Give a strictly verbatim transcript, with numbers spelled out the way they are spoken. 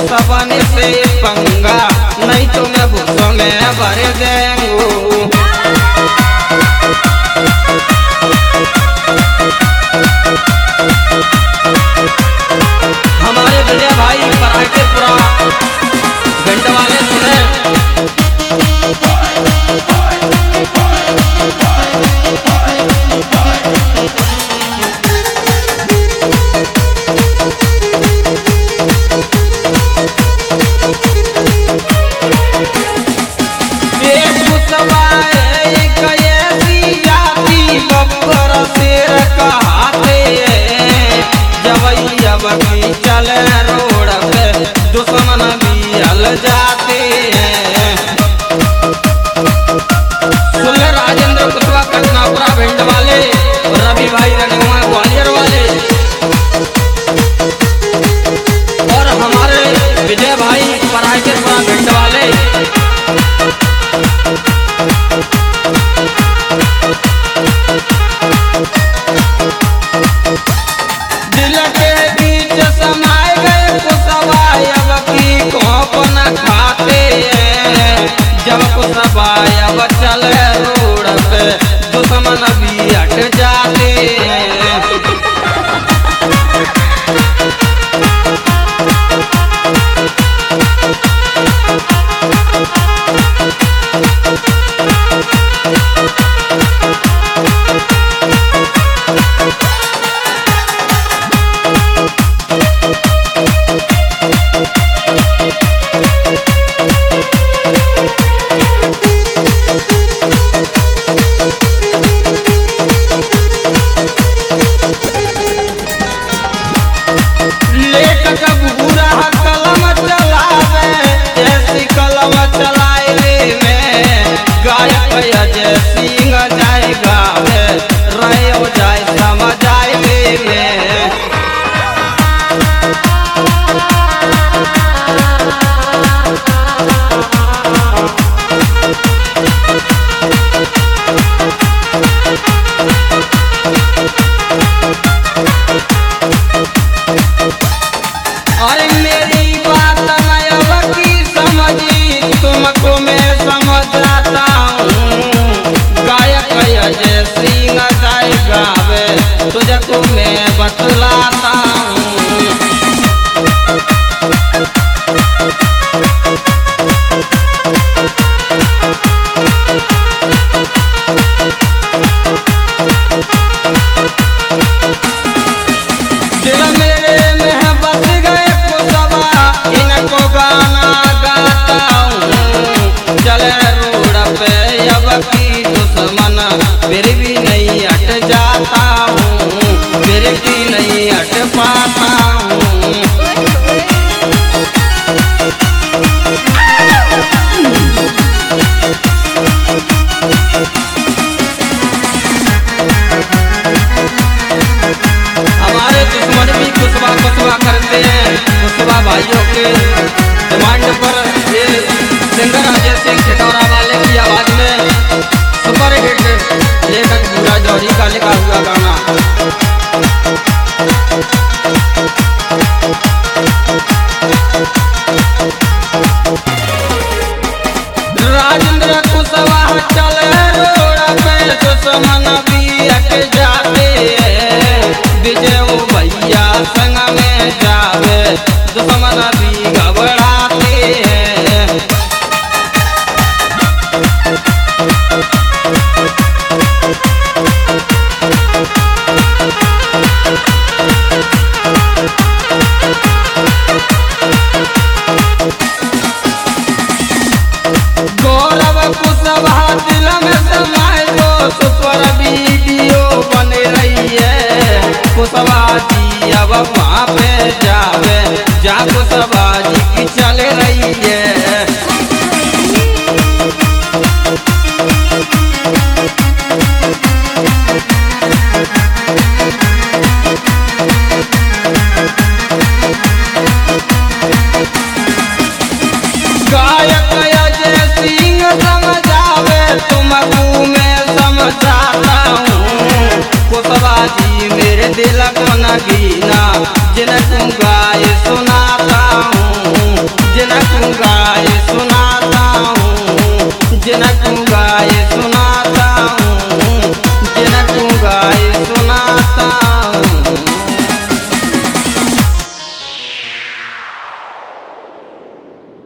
सबन से पंगा, नहीं तो मैं भूसों में भर देंगू। हमारे विजय भाई पराठेपुरा घंट वाले सुने चले रोड पे दुश्मन भी हल जाते हैं। सुन राजेंद्र कुशवाहा कृष्णापुरा भिंड वाले, रवि भाई रनुआ ग्वालियर वाले और हमारे विजय भाई पराठेपुरा भिंड वाले। दिल के बीच समाए गए कुशवाहा अब की कोप न खाते हैं। जब कुशवाहा अब चले रोड पे दुश्मन भी हट जाते हैं। जब बुरा कलम चलावे ऐसी कलम चलाए में गायक अजय सिंह जाए गावे रहो जाए समझ आए में। अरे मेरी बात नयब की समझी तुमको मैं समझाता हूँ। गायक अजय सिंह जाए गावे तुझको मैं बतलाता हूँ। दिल मेरे में बस गए कुशवाहा, इनको गाना गाता हूँ। चले रोड पे अब की दुश्मन फिर भी नहीं हट जाता हूँ, फिर भी नहीं हट पाता हूँ। हमारे दुश्मन भी कुशवाहा कुशवाहा करते हैं। कुशवाहा भाइयों के डिमांड पर ये सिंगर अजय सिंह छिटौरा वाले की आवाज में सुपर हिट लेखक भूरा जौहरी का लिखा हुआ गाना। राजेंद्र कुशवाहा चले रोड पे दुश्मन भी हट जाते हैं। विजय भैया संग में जावे दुश्मन भी घबराते हैं। गौरव कुशवाहा दिल में समाए तो सुपर वीडियो बन रही है। कुशवाहा जी अब वहाँ पे जावे जा कुशवाहा जी की चल रही है। गायक अजय सिंह समझावे तुमको मैं समझाता हूँ। कुशवाहा जी मेरे दिल को न गीना जिनको गाय सुनाता हूँ। गाए सुन